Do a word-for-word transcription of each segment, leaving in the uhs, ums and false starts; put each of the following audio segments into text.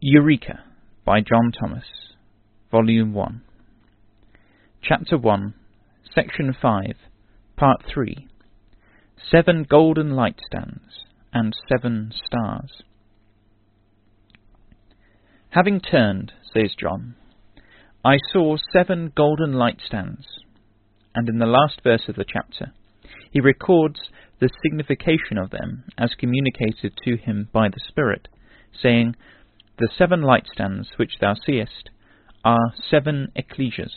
Eureka by John Thomas, Volume one, Chapter one, Section five, Part three, Seven Golden Light Stands and Seven Stars. Having turned, says John, I saw seven golden light stands, and in the last verse of the chapter he records the signification of them as communicated to him by the Spirit, saying, The seven light stands which thou seest are seven ecclesias.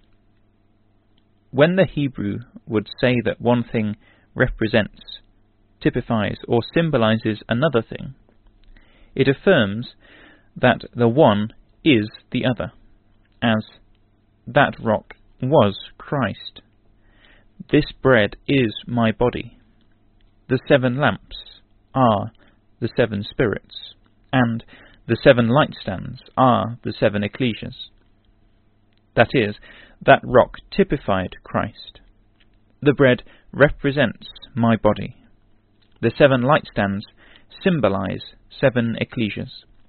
When the Hebrew would say that one thing represents, typifies, or symbolizes another thing, it affirms that the one is the other, as that rock was Christ. This bread is my body. The seven lamps are the seven spirits, and the seven light stands are the seven ecclesias. That is, that rock typified Christ. The bread represents my body. The seven light stands symbolize seven ecclesias.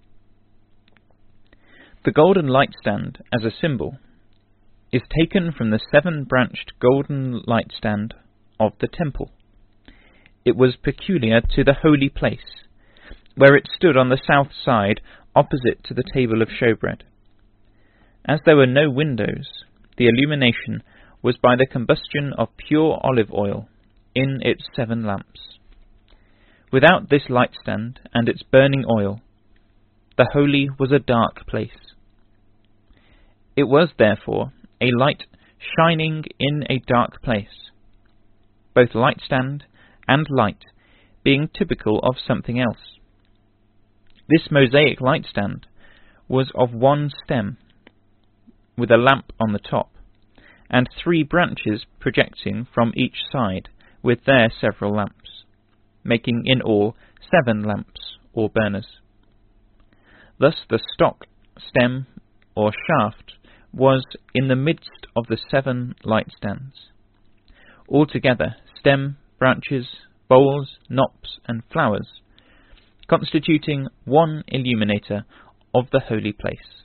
The golden light stand as a symbol is taken from the seven-branched golden light stand of the temple. It was peculiar to the holy place, where it stood on the south side opposite to the table of showbread. As there were no windows, the illumination was by the combustion of pure olive oil in its seven lamps. Without this light stand and its burning oil, the holy was a dark place. It was, therefore, a light shining in a dark place, both light stand and light being typical of something else. This mosaic light stand was of one stem, with a lamp on the top, and three branches projecting from each side, with their several lamps, making in all seven lamps or burners. Thus the stock, stem, or shaft was in the midst of the seven light stands. Altogether, stem, branches, bowls, knops, and flowers, constituting one illuminator of the holy place.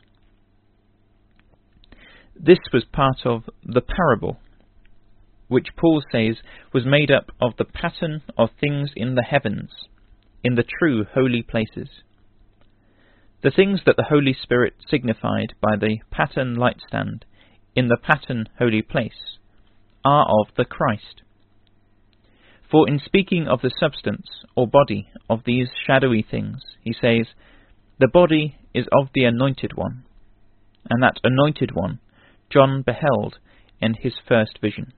This was part of the parable, which Paul says was made up of the pattern of things in the heavens, in the true holy places. The things that the Holy Spirit signified by the pattern light stand in the pattern holy place are of the Christ. For in speaking of the substance or body of these shadowy things, he says, The body is of the Anointed One, and that Anointed One John beheld in his first vision.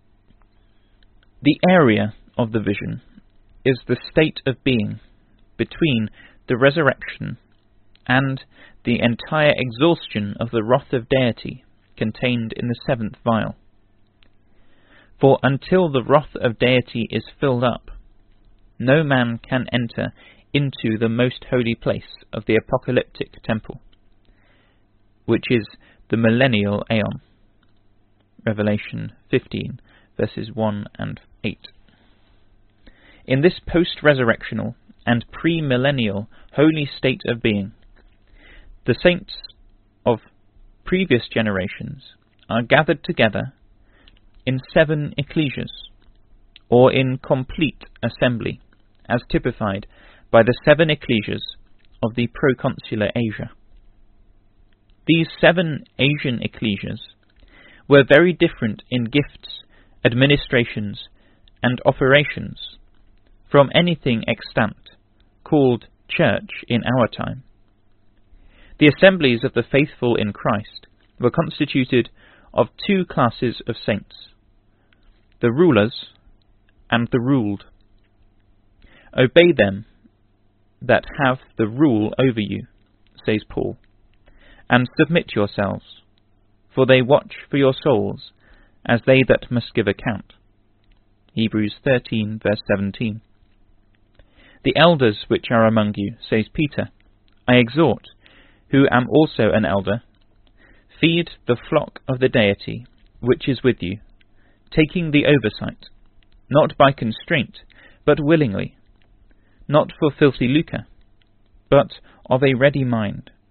The area of the vision is the state of being between the resurrection and the entire exhaustion of the wrath of deity contained in the seventh vial. For until the wrath of deity is filled up, no man can enter into the most holy place of the apocalyptic temple, which is the millennial aeon. Revelation fifteen, verses one and eight. In this post-resurrectional and pre-millennial holy state of being, the saints of previous generations are gathered together in seven ecclesias, or in complete assembly, as typified by the seven ecclesias of the proconsular Asia. These seven Asian ecclesias were very different in gifts, administrations, and operations from anything extant called church in our time. The assemblies of the faithful in Christ were constituted of two classes of saints, the rulers and the ruled. Obey them that have the rule over you, says Paul, and submit yourselves, for they watch for your souls, as they that must give account. Hebrews thirteen, verse seventeen. The elders which are among you, says Peter, I exhort, who am also an elder, feed the flock of the deity which is with you, taking the oversight, not by constraint, but willingly, not for filthy lucre, but of a ready mind,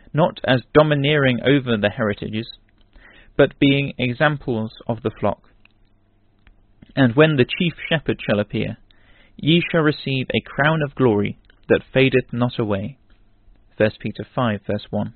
not as domineering over the heritages, but being examples of the flock. And when the chief shepherd shall appear, ye shall receive a crown of glory that fadeth not away. First Peter five, verse one.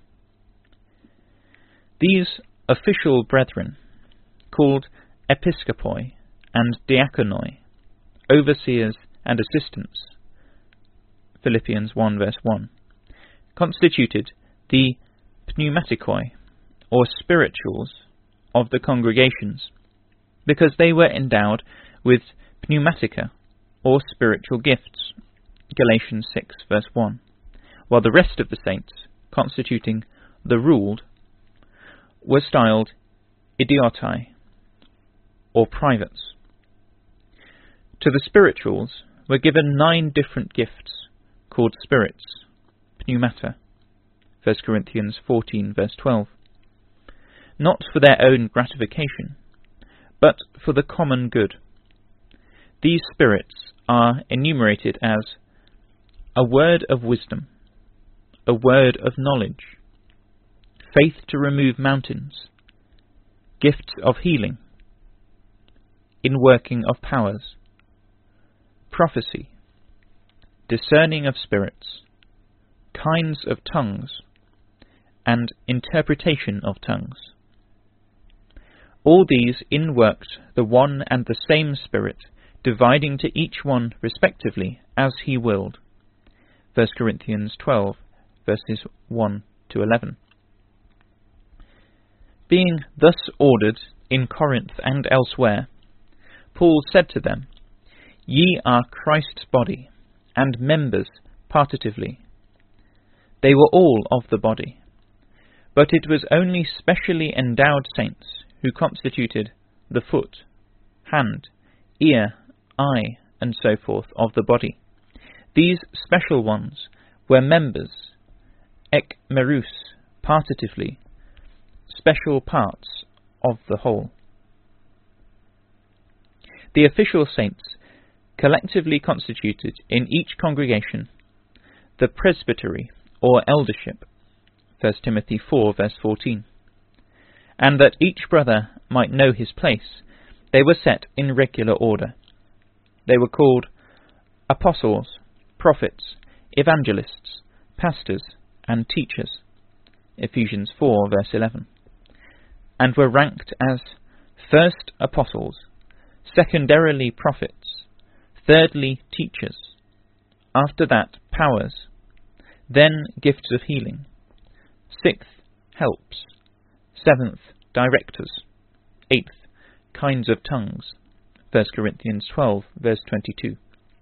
These official brethren, called episkopoi and diakonoi, overseers and assistants, Philippians one, verse one, constituted the pneumatikoi, or spirituals, of the congregations, because they were endowed with pneumatica, or spiritual gifts, Galatians six, verse one, while the rest of the saints, constituting the ruled, were styled idiotai, or privates. To the spirituals were given nine different gifts, called spirits, pneumata, First Corinthians fourteen, verse twelve, not for their own gratification, but for the common good. These spirits are enumerated as a word of wisdom, a word of knowledge, faith to remove mountains, gifts of healing, in working of powers, prophecy, discerning of spirits, kinds of tongues, and interpretation of tongues. All these inworked the one and the same Spirit, dividing to each one respectively as he willed. First Corinthians twelve, verses one to eleven. Being thus ordered in Corinth and elsewhere, Paul said to them, Ye are Christ's body, and members partitively. They were all of the body, but it was only specially endowed saints who constituted the foot, hand, ear, eye, and so forth of the body. These special ones were members, ek merus, partitively, special parts of the whole. The official saints collectively constituted in each congregation the presbytery or eldership, First Timothy four, verse fourteen. And that each brother might know his place, they were set in regular order. They were called apostles, prophets, evangelists, pastors, and teachers, Ephesians four, verse eleven, and were ranked as first apostles, secondarily prophets, thirdly teachers, after that powers, then gifts of healing, sixth helps, seventh directors, eighth kinds of tongues, First Corinthians twelve, verse twenty-two.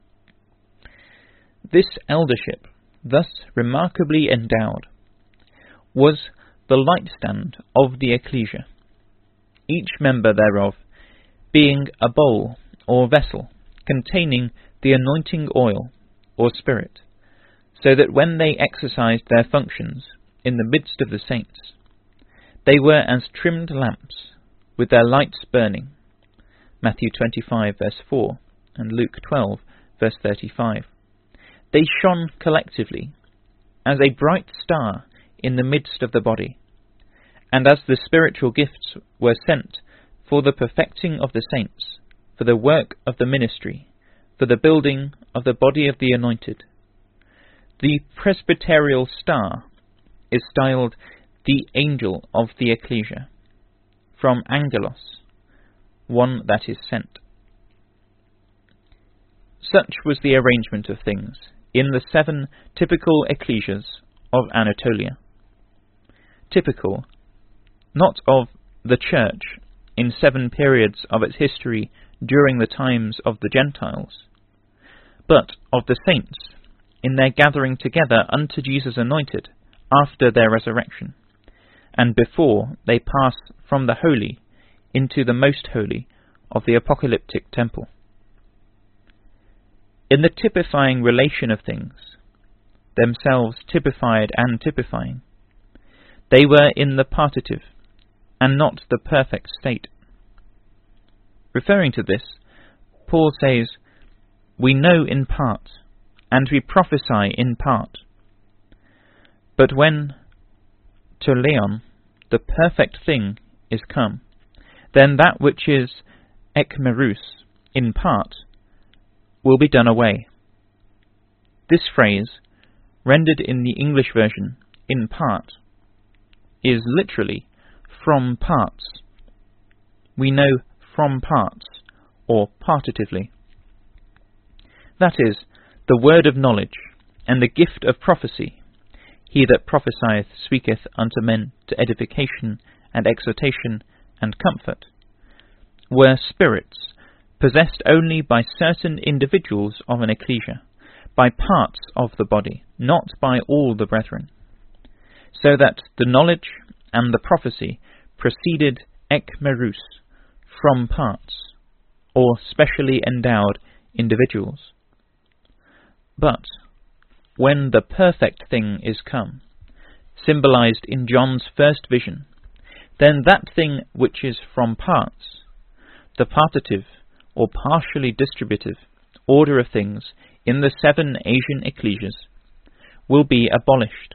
This eldership, thus remarkably endowed, was the light stand of the ecclesia, each member thereof being a bowl or vessel containing the anointing oil or spirit, so that when they exercised their functions in the midst of the saints, they were as trimmed lamps with their lights burning, Matthew twenty-five, verse four, and Luke twelve, verse thirty-five. They shone collectively as a bright star in the midst of the body, and as the spiritual gifts were sent for the perfecting of the saints, for the work of the ministry, for the building of the body of the anointed. The presbyterial star is styled the angel of the ecclesia, from angelos, one that is sent. Such was the arrangement of things in the seven typical ecclesias of Anatolia. Typical, not of the church in seven periods of its history during the times of the Gentiles, but of the saints in their gathering together unto Jesus anointed after their resurrection, and before they pass from the holy into the most holy of the apocalyptic temple. In the typifying relation of things, themselves typified and typifying, they were in the partitive and not the perfect state. Referring to this, Paul says, We know in part, and we prophesy in part. But when teleon, the perfect thing, is come, then that which is ekmerus, in part, will be done away. This phrase, rendered in the English version, in part, is literally from parts. We know from parts, or partitively. That is, the word of knowledge, and the gift of prophecy, he that prophesieth speaketh unto men to edification and exhortation and comfort, were spirits, possessed only by certain individuals of an ecclesia, by parts of the body, not by all the brethren, so that the knowledge and the prophecy proceeded ekmerus, from parts, or specially endowed individuals. But when the perfect thing is come, symbolized in John's first vision, then that thing which is from parts, the partitive or partially distributive order of things in the seven Asian ecclesias, will be abolished.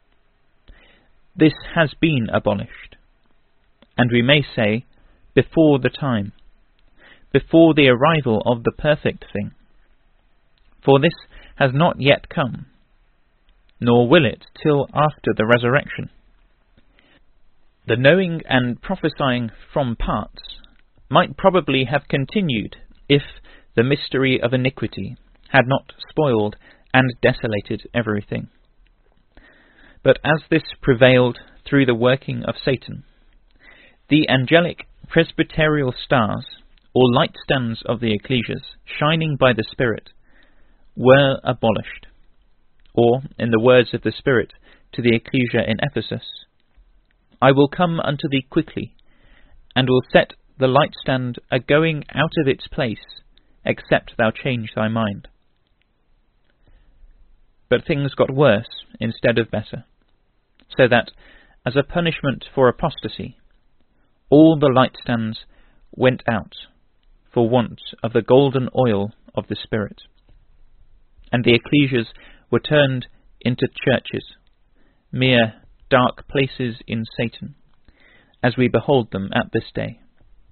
This has been abolished, and we may say, before the time, before the arrival of the perfect thing. For this has not yet come, nor will it till after the resurrection. The knowing and prophesying from parts might probably have continued if the mystery of iniquity had not spoiled and desolated everything. But as this prevailed through the working of Satan, the angelic presbyterial stars, or light stands of the ecclesias, shining by the Spirit, were abolished. Or, in the words of the Spirit to the ecclesia in Ephesus, I will come unto thee quickly, and will set the light stand a going out of its place, except thou change thy mind. But things got worse instead of better, so that, as a punishment for apostasy, all the light stands went out for want of the golden oil of the Spirit, and the ecclesias were turned into churches, mere dark places in Satan, as we behold them at this day.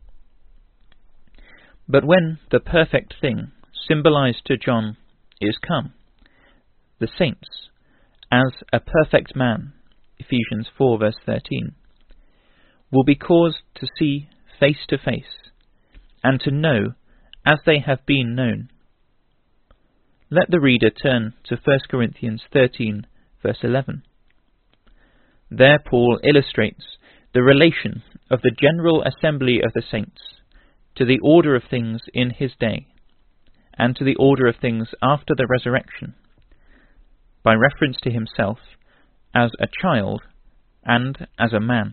But when the perfect thing, symbolized to John, is come, the saints, as a perfect man, Ephesians four verse thirteen, will be caused to see face to face, and to know as they have been known. Let the reader turn to First Corinthians thirteen verse eleven. There Paul illustrates the relation of the general assembly of the saints to the order of things in his day, and to the order of things after the resurrection, by reference to himself as a child and as a man.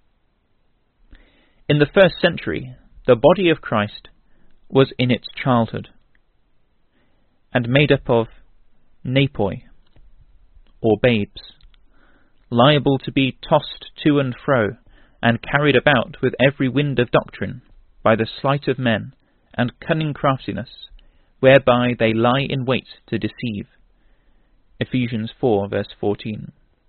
In the first century, the body of Christ was in its childhood, and made up of nepoi, or babes, liable to be tossed to and fro, and carried about with every wind of doctrine, by the sleight of men, and cunning craftiness, whereby they lie in wait to deceive. Ephesians four verse fourteen.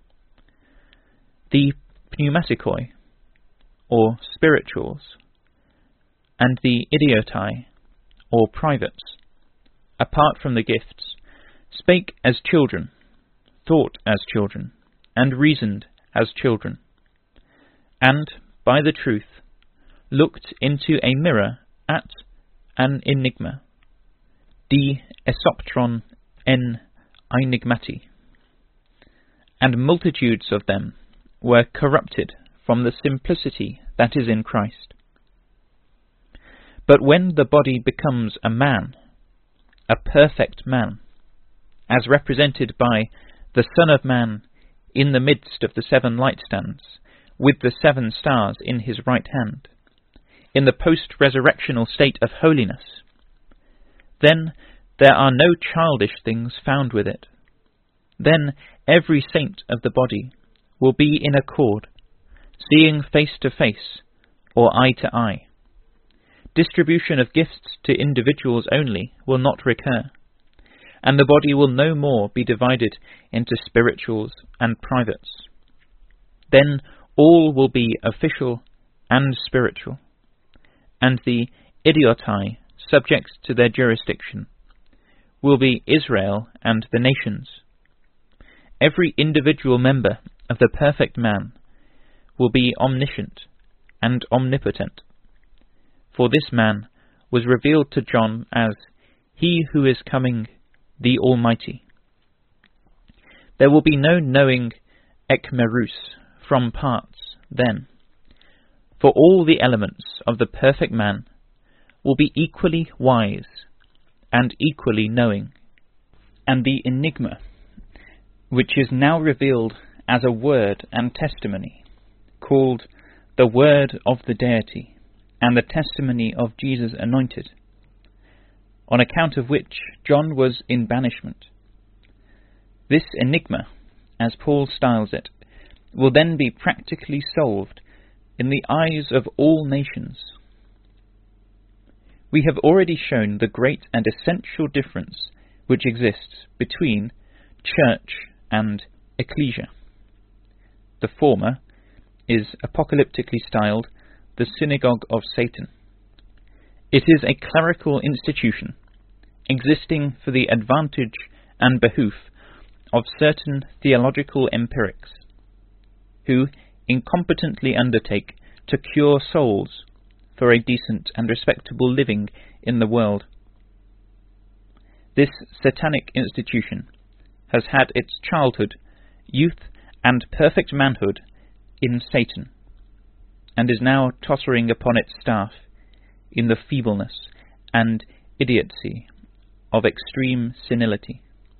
The pneumatikoi, or spirituals, and the idiotai, or privates, apart from the gifts, spake as children, thought as children, and reasoned as children, and, by the truth, looked into a mirror at an enigma, de esoptron en enigmati, and multitudes of them were corrupted from the simplicity that is in Christ. But when the body becomes a man, a perfect man, as represented by the Son of Man in the midst of the seven light stands, with the seven stars in his right hand, in the post-resurrectional state of holiness, then there are no childish things found with it. Then every saint of the body will be in accord, seeing face to face, or eye to eye. Distribution of gifts to individuals only will not recur, and the body will no more be divided into spirituals and privates. then all will be official and spiritual, and the idiotai subject to their jurisdiction will be Israel and the nations. Every individual member of the perfect man will be omniscient and omnipotent, for this man was revealed to John as He who is coming, the Almighty. There will be no knowing ekmerus from parts then, for all the elements of the perfect man will be equally wise and equally knowing, and the enigma, which is now revealed as a word and testimony, called the Word of the Deity and the testimony of Jesus anointed, on account of which John was in banishment. This enigma, as Paul styles it, will then be practically solved in the eyes of all nations. We have already shown the great and essential difference which exists between church and ecclesia. The former is apocalyptically styled the synagogue of Satan. It is a clerical institution existing for the advantage and behoof of certain theological empirics, who incompetently undertake to cure souls for a decent and respectable living in the world. This satanic institution has had its childhood, youth, and perfect manhood in Satan, and is now tottering upon its staff in the feebleness and idiocy of extreme senility.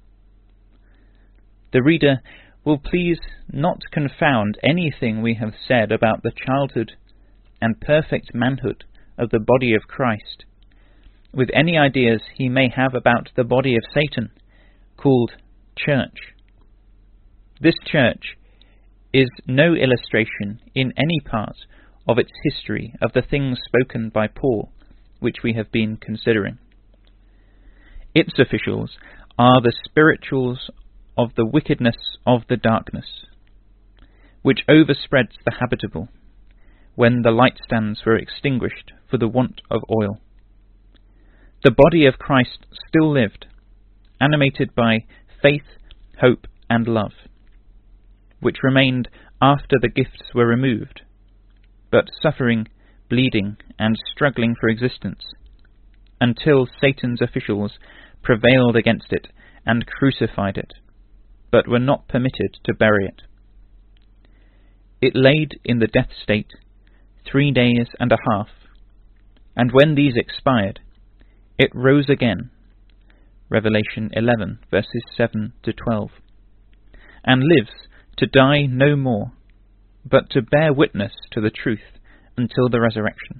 The reader will please not confound anything we have said about the childhood and perfect manhood of the body of Christ with any ideas he may have about the body of Satan, called church. This church is no illustration in any part of its history of the things spoken by Paul, which we have been considering. Its officials are the spirituals of the wickedness of the darkness, which overspreads the habitable, when the light stands were extinguished for the want of oil. The body of Christ still lived, animated by faith, hope, and love, which remained after the gifts were removed, but suffering, bleeding, and struggling for existence, until Satan's officials prevailed against it and crucified it, but were not permitted to bury it. It laid in the death state three days and a half, and when these expired, it rose again, Revelation eleven, verses seven to twelve, and lives to die no more, but to bear witness to the truth until the resurrection.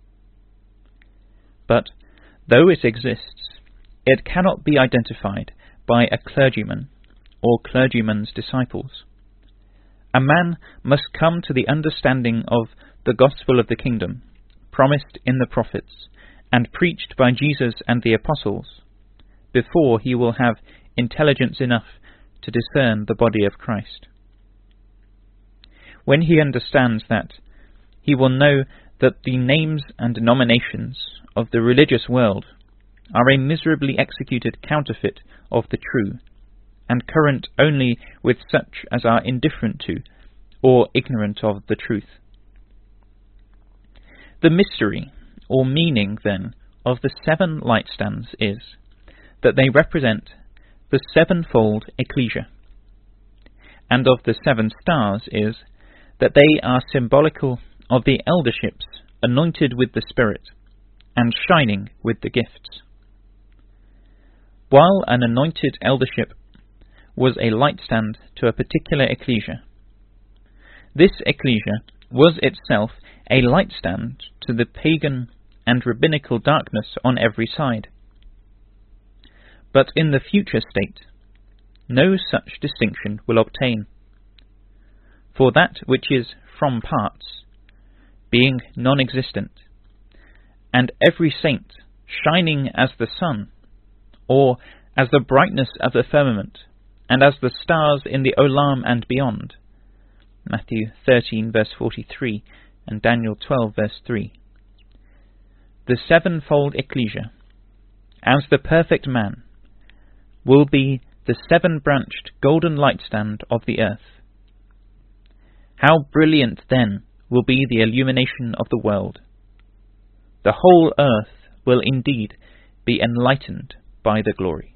But, though it exists, it cannot be identified by a clergyman or clergyman's disciples. A man must come to the understanding of the gospel of the kingdom, promised in the prophets, and preached by Jesus and the apostles, before he will have intelligence enough to discern the body of Christ. When he understands that, he will know that the names and denominations of the religious world are a miserably executed counterfeit of the true, and current only with such as are indifferent to or ignorant of the truth. The mystery, or meaning, then, of the seven light stands is that they represent the sevenfold ecclesia, and of the seven stars is that they are symbolical of the elderships anointed with the Spirit and shining with the gifts. While an anointed eldership was a light stand to a particular ecclesia, this ecclesia was itself a light stand to the pagan and rabbinical darkness on every side. But in the future state, no such distinction will obtain. For that which is from parts, being non-existent, and every saint shining as the sun, or as the brightness of the firmament, and as the stars in the Olam and beyond, Matthew thirteen verse forty-three and Daniel twelve verse three. The sevenfold ecclesia, as the perfect man, will be the seven-branched golden lightstand of the earth. How brilliant then will be the illumination of the world! The whole earth will indeed be enlightened by the glory.